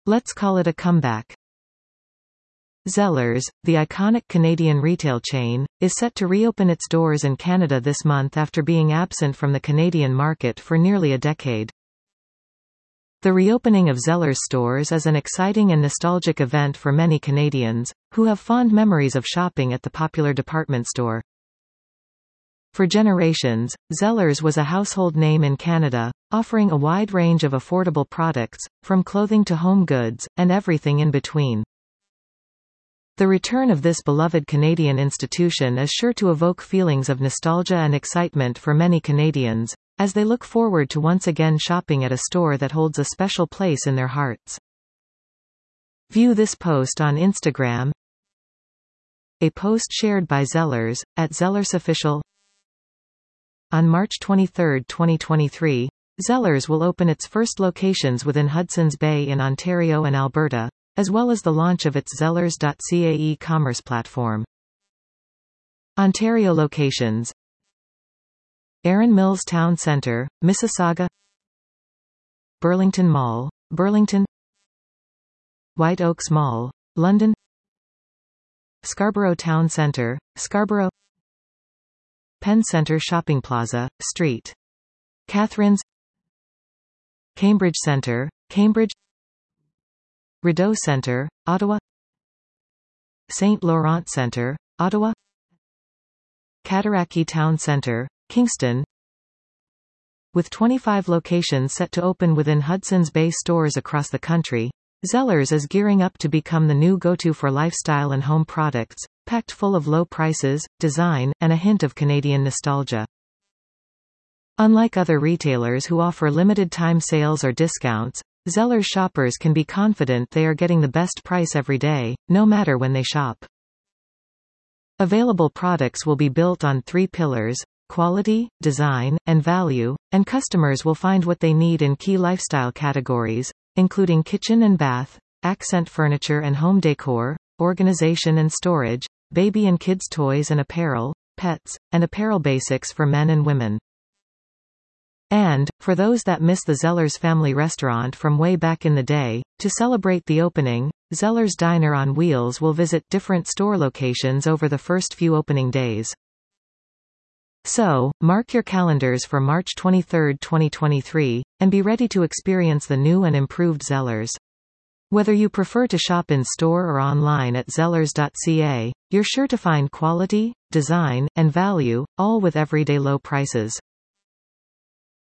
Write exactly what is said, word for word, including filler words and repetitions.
Let's call it a comeback. Zellers, the iconic Canadian retail chain, is set to reopen its doors in Canada this month after being absent from the Canadian market for nearly a decade. The reopening of Zellers stores is an exciting and nostalgic event for many Canadians, who have fond memories of shopping at the popular department store. For generations, Zellers was a household name in Canada, offering a wide range of affordable products, from clothing to home goods, and everything in between. The return of this beloved Canadian institution is sure to evoke feelings of nostalgia and excitement for many Canadians, as they look forward to once again shopping at a store that holds a special place in their hearts. View this post on Instagram. A post shared by Zellers, at ZellersOfficial. On March twenty-third, twenty twenty-three, Zellers will open its first locations within Hudson's Bay in Ontario and Alberta, as well as the launch of its Zellers dot C A e-commerce platform. Ontario locations: Erin Mills Town Centre, Mississauga, Burlington Mall, Burlington, White Oaks Mall, London, Scarborough Town Centre, Scarborough, Penn Centre Shopping Plaza, Street Catharines, Cambridge Centre, Cambridge, Rideau Centre, Ottawa, Saint Laurent Centre, Ottawa, Cataraqui Town Centre, Kingston. With twenty-five locations set to open within Hudson's Bay stores across the country, Zellers is gearing up to become the new go-to for lifestyle and home products, packed full of low prices, design, and a hint of Canadian nostalgia. Unlike other retailers who offer limited-time sales or discounts, Zellers shoppers can be confident they are getting the best price every day, no matter when they shop. Available products will be built on three pillars: quality, design, and value, and customers will find what they need in key lifestyle categories, including kitchen and bath, accent furniture and home decor, organization and storage, baby and kids' toys and apparel, pets, and apparel basics for men and women. And, for those that miss the Zellers family restaurant from way back in the day, to celebrate the opening, Zellers Diner on Wheels will visit different store locations over the first few opening days. So, mark your calendars for March twenty-third, twenty twenty-three, and be ready to experience the new and improved Zellers. Whether you prefer to shop in store or online at Zellers dot C A, you're sure to find quality, design, and value, all with everyday low prices.